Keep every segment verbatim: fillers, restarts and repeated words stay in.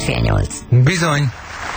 fél nyolc. Bizony.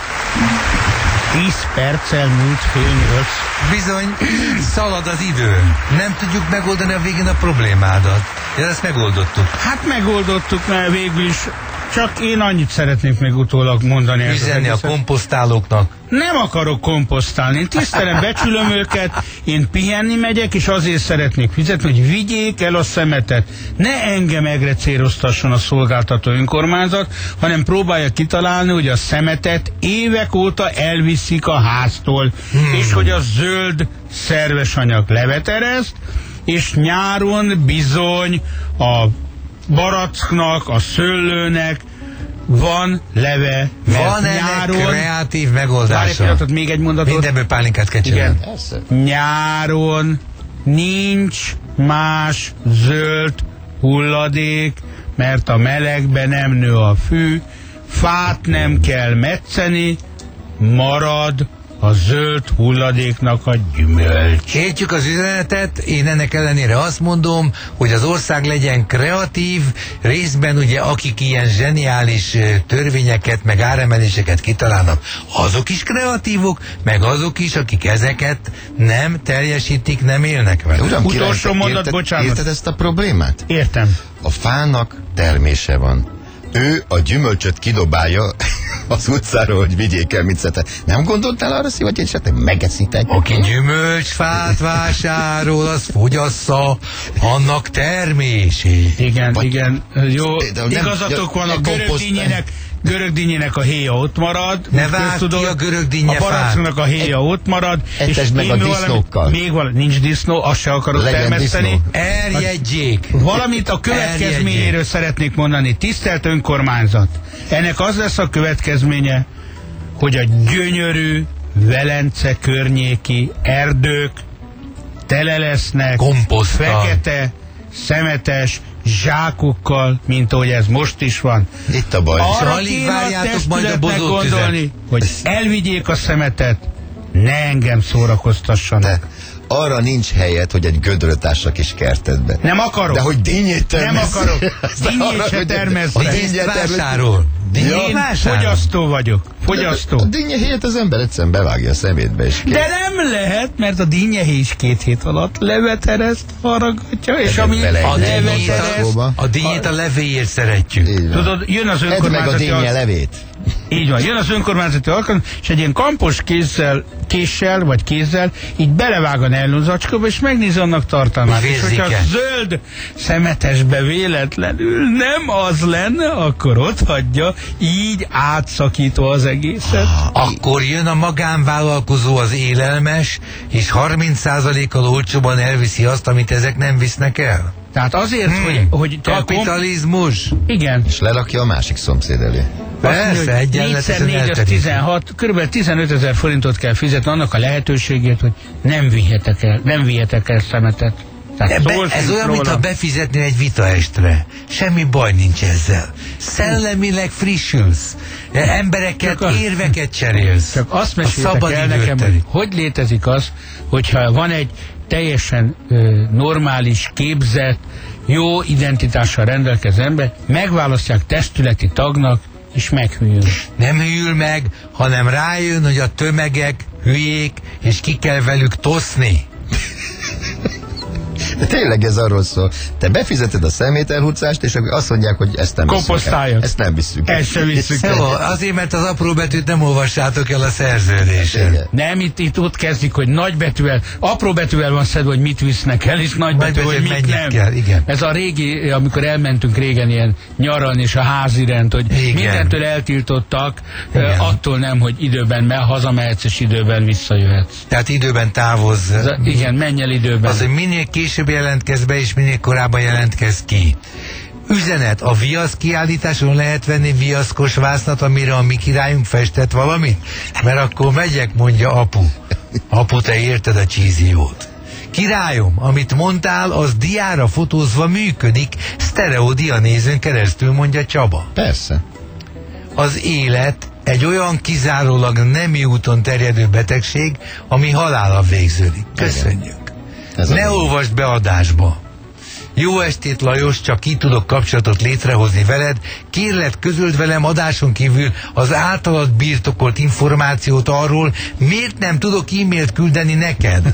tíz perccel múlt fél nyolc. Bizony, szalad az idő. Nem tudjuk megoldani a végén a problémádat. De ezt megoldottuk. Hát megoldottuk, mert végül is csak én annyit szeretnék még utólag mondani. Üzenni a komposztálóknak. Nem akarok komposztálni, én tisztelem, becsülöm őket, én pihenni megyek, és azért szeretnék fizetni, hogy vigyék el a szemetet. Ne engem egrecéroztasson a szolgáltató önkormányzat, hanem próbálja kitalálni, hogy a szemetet évek óta elviszik a háztól, hmm. és hogy a zöld szerves anyag levetereszt, és nyáron bizony a baracknak, a szőlőnek van leve, van ennek kreatív megoldása. Várj, még egy mondatot. Mindenből pálinkát kell csinálni. Nyáron nincs más zöld hulladék, mert a melegben nem nő a fű, fát nem kell metszeni, marad a zöld hulladéknak a gyümölcs. Értjük az üzenetet, én ennek ellenére azt mondom, hogy az ország legyen kreatív, részben ugye akik ilyen zseniális törvényeket, meg áremeléseket kitalálnak, azok is kreatívok, meg azok is, akik ezeket nem teljesítik, nem élnek vele. Uram, utolsó mondat, érted, bocsánat. Érted ezt a problémát? Értem. A fának termése van. Ő a gyümölcsöt kidobálja az utcáról, hogy vigyék el, mit szete. Nem gondoltál arra, Szivagy, hogy esetleg megeszitek? Aki gyümölcsfát vásárol, az fogyassza annak termését. Igen, Vagy, igen. Jó, de nem, igazatok van, a komposzt- görögdínyének görögdínyének a héja ott marad. Ne vágd ki a görögdínnye A baracknak a héja ott marad. Etesd meg a disznókkal. Még valami, nincs disznó, azt se akarok Legyen termeszteni. disznó. Erjedjék! Valamit a következményéről szeretnék mondani. Tisztelt önkormányzat, ennek az lesz a következménye, hogy a gyönyörű Velence környéki erdők tele lesznek komposzttal, fekete, szemetes zsákokkal, mint ahogy ez most is van. Itt a baj. Arra alig kéne a várjátok majd a testületnek bozótüzet. gondolni, hogy elvigyék a szemetet, ne engem szórakoztassanak. De arra nincs helyed, hogy egy gödröt ássak is kertedbe. Nem akarok. De hogy dinnyét termesz. Nem akarok. Dinnyét se termesz. Dinnyét vásárol. Én fogyasztó vagyok. Fogyasztó. A dinnye helyet az ember egyszerűen bevágja a szemétbe is. De nem lehet, mert a dinnyehéj is két hét alatt levetereszt, haraggatja, és ami a levetereszt... A dinnyét a levéért szeretjük. Tudod, jön az önkormányzati... Edd meg a dinnye levét. Így van, jön az önkormányzati alkalom, és egy ilyen kampos kézzel, késsel, vagy kézzel, így belevág a nellonzacskóba, és megnézi annak tartalmát. És hogyha zöld szemetesbe véletlenül nem az lenne, akkor ott hagyja, így átszakítva az egészet. Akkor jön a magánvállalkozó, az élelmes, és harminc százalékkal olcsóban elviszi azt, amit ezek nem visznek el. Tehát azért, hmm. hogy... hogy kapitalizmus. Kom... Igen. És lerakja a másik szomszéd elé. Persze, egyenletesen elterítő. tizenhat, körülbelül tizenöt ezer forintot kell fizetni annak a lehetőségét, hogy nem vihetek el, nem vihetek el szemetet. Be, ez olyan, mintha befizetnél egy vitaestre. Semmi baj nincs ezzel. Szellemileg frissülsz. Embereket, a, érveket cserélsz. Csak azt meséltek el nekem, hogy hogy létezik az, hogyha van egy teljesen ö, normális, képzett, jó identitással rendelkező ember, megválasztják testületi tagnak, és meghűl. Nem hűl meg, hanem rájön, hogy a tömegek hülyék, és ki kell velük toszni. De tényleg ez arról szól. Te befizeted a szemételhurcást, és akkor azt mondják, hogy ezt nem visszük el. Ezt nem visszük el. Ezt sem visszük el. Jó, azért, mert az apró betűt nem olvassátok el a szerződésen. Nem, itt, itt ott kezdik, hogy nagybetűvel, apró betűvel van szedve, hogy mit visznek el, és nagybetű, hogy mit nem. Kell, igen. Ez a régi, amikor elmentünk régen ilyen nyaran, és a házirend, hogy igen. mindentől eltiltottak, igen. attól nem, hogy időben me, hazamehetsz, és időben visszajöhetsz. Tehát időben távozz. A, igen, menj el időben. Az, hogy minél később jelentkezz be, és minél korábban jelentkezz ki. Üzenet, a viasz kiállításon lehet venni viaszkos vásznat, amire a mi királyunk festett valamit? Mert akkor megyek, mondja apu. Apu, te érted a csíziót. Királyom, amit mondtál, az diára fotózva működik, sztereó dianézőn keresztül, mondja Csaba. Persze. Az élet egy olyan kizárólag nemi úton terjedő betegség, ami halállal végződik. Köszönjük. Ne olvasd be adásba. Jó estét, Lajos, csak így tudok kapcsolatot létrehozni veled. Kérlek, közöld velem adáson kívül az általad birtokolt információt arról, miért nem tudok e-mailt küldeni neked.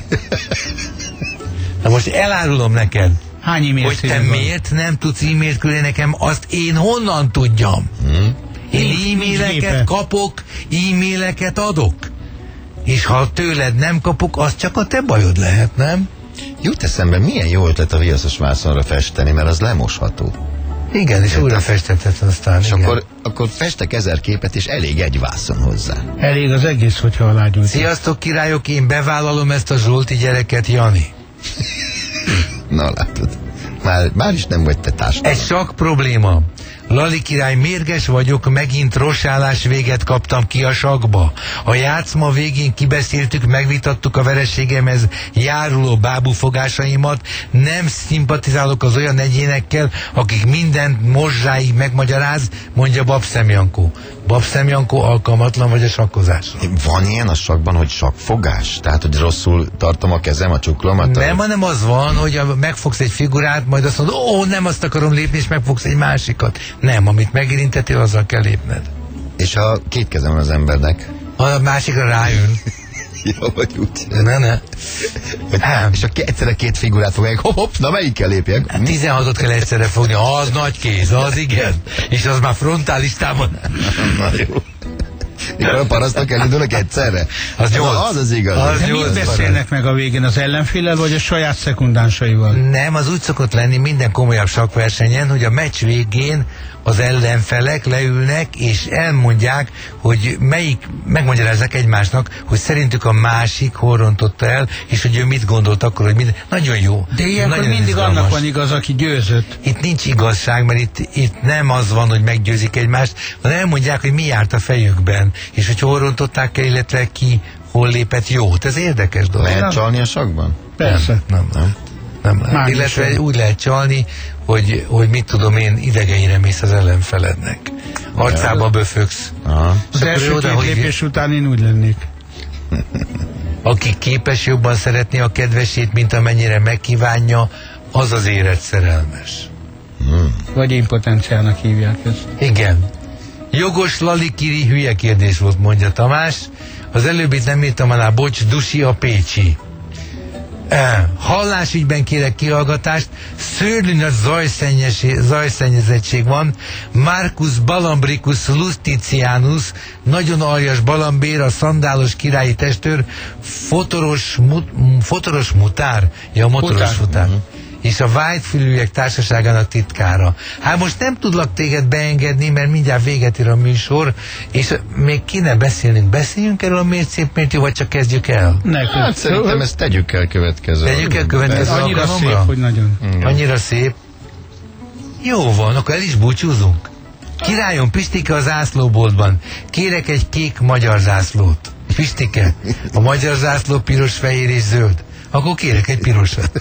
Na most elárulom neked, Hány e-mail hogy te van? miért nem tudsz e-mailt küldeni nekem, azt én honnan tudjam? Hmm. Én e-maileket kapok, e-maileket adok. És ha tőled nem kapok, az csak a te bajod lehet, nem? Jut eszembe, milyen jó ötlet a viaszos vászonra festeni, mert az lemosható. Igen, és újra festetted aztán. És igen. akkor, akkor festek ezer képet, és elég egy vászon hozzá. Elég az egész, hogyha alágyújtjuk. Sziasztok, királyok, én bevállalom ezt a Zsolti gyereket, Jani. Na látod, már, már is nem vagy te társ. Egy sakk probléma. Lali király, mérges vagyok, megint rossálás véget kaptam ki a sakkba. A játszma végén kibeszéltük, megvitattuk a vereségemhez járuló bábufogásaimat. Nem szimpatizálok az olyan egyénekkel, akik mindent mozzsáig megmagyaráz, mondja Babszem Jankó. Babszem Jankó, alkalmatlan vagy a sakkozásra? Van ilyen a sakkban, hogy sakkfogás? Tehát, hogy rosszul tartom a kezem, a csuklomat? Nem, hanem az van, hogy a, megfogsz egy figurát, majd azt mondod, ó, nem azt akarom lépni, és megfogsz egy másikat. Nem, amit megérintettél, azzal kell lépned. És ha két kezem van az embernek? A másikra rájön. Jó, vagy úgy. Ne, ne. Nem. És ha egyszerre két figurát fogják, hopp, hopp, na melyikkel lépjek? Hát tizenhatot kell egyszerre fogni, az nagy kéz, az igen. És az már frontális támad. Na jó. Mikor a parasztok elindulnak egyszerre? Az nyolc. Az az igaz. Az De nyolc mit paraszt. beszélnek meg a végén, az ellenféllel, vagy a saját szekundánsaival? Nem, az úgy szokott lenni minden komolyabb sakkversenyen, hogy a meccs végén az ellenfelek leülnek, és elmondják, hogy melyik, megmagyarázzák egymásnak, hogy szerintük a másik hol rontotta el, és hogy ő mit gondolt akkor, hogy mind... Nagyon jó. De ilyenkor Nagyon mindig izgalmas. annak van igaz, aki győzött. Itt nincs igazság, mert itt, itt nem az van, hogy meggyőzik egymást, hanem elmondják, hogy mi járt a fejükben, és hogy hol rontották el, illetve ki hol lépett jót. Ez érdekes dolog. Lehet csalni a sakkban? Persze. Nem, nem. nem lehet. Mágisan. Illetve úgy lehet csalni, hogy, hogy mit tudom én, idegeire mész az ellenfelednek. Arcába böfögsz. Aha. Az akkor első oda, két hogy- lépés után én úgy lennék. Aki képes jobban szeretni a kedvesét, mint amennyire megkívánja, az az érett szerelmes. Vagy impotenciának hívják ezt. Igen. Jogos Lali Kiri hülye kérdés volt, mondja Tamás. Az előbbit nem írtam alá, bocs, Dusi a Pécsi. Eh, hallásügyben kérek kihallgatást, szörnyű nagy zajszennyes- zajszennyezettség van. Marcus Balambricus Lustitianus, nagyon aljas balambér, a szandálos királyi testőr, fotoros, mut, fotoros mutár, ja, motoros Futár. futár. És a Whitefülűek társaságának titkára. Hát most nem tudlak téged beengedni, mert mindjárt véget ér a műsor, és még kéne beszélnünk. Beszéljünk erről a miért szép, miért jó, vagy csak kezdjük el? Nekünk. Hát szerintem ezt tegyük el következő. Tegyük el következő Ez annyira alkalomra? szép, hogy nagyon. Annyira szép. Jó van, akkor el is búcsúzunk. Királyom, Pistike a zászlóboltban. Kérek egy kék magyar zászlót. Pistike, a magyar zászló piros, fehér és zöld. Akkor kérek egy pirosat.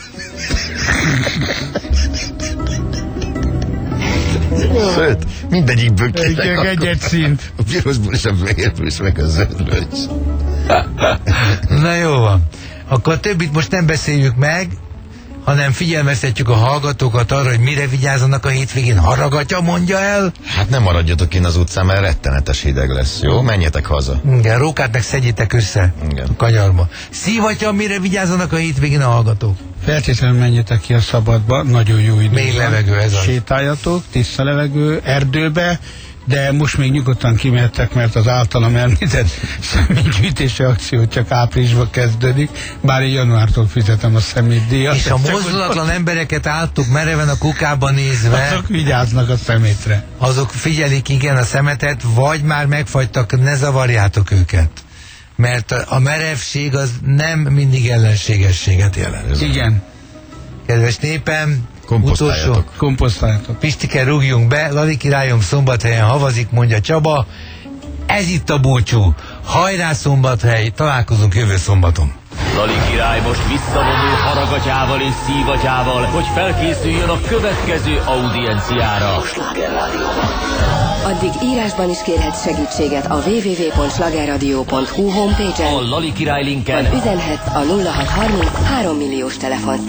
Sőt, mindegyikből Egy, kérek egy, egy szint. a pirosból és a fehérből és meg a zöldből is. Na jó van. Akkor a többit most nem beszéljük meg, hanem figyelmeztetjük a hallgatókat arra, hogy mire vigyázzanak a hétvégén. Haragatja, mondja el. Hát nem maradjatok kint az utcán, mert rettenetes hideg lesz, jó? Menjetek haza. Igen, rókát meg szedjétek össze Igen. a kanyarba. Szívatja, mire vigyázzanak a hétvégén a hallgatók. Feltétlenül menjetek ki a szabadba, nagyon jó idő. Mély van. levegő, ez az. Sétáljatok, tiszta levegő, erdőbe, de most még nyugodtan kimehettek, mert az általam említett személygyűjtési akció csak áprilisban kezdődik, bár én januártól fizetem a szemétdíjat. És a Csak mozdulatlan embereket álltuk mereven a kukába nézve, azok vigyáznak a szemétre. azok figyelik igen a szemetet, vagy már megfagytak, ne zavarjátok őket. Mert a a merevség az nem mindig ellenségességet jelent. Igen, Kedves népem, Komposztáljatok. utolsó komposztáljatok. Pistike, rúgjunk be, Lali királyom Szombathelyen havazik, mondja Csaba. Ez itt a búcsú. Hajrá Szombathely, találkozunk jövő szombaton. Lali király most visszavonul haragatyával és szívatyával, hogy felkészüljön a következő audienciára. Addig írásban is kérhetsz segítséget a double-u double-u double-u pont slagerradio pont hu homepage-en, A Lali király linken vagy üzenhetsz a nulla hat harminc három milliós telefonszámra.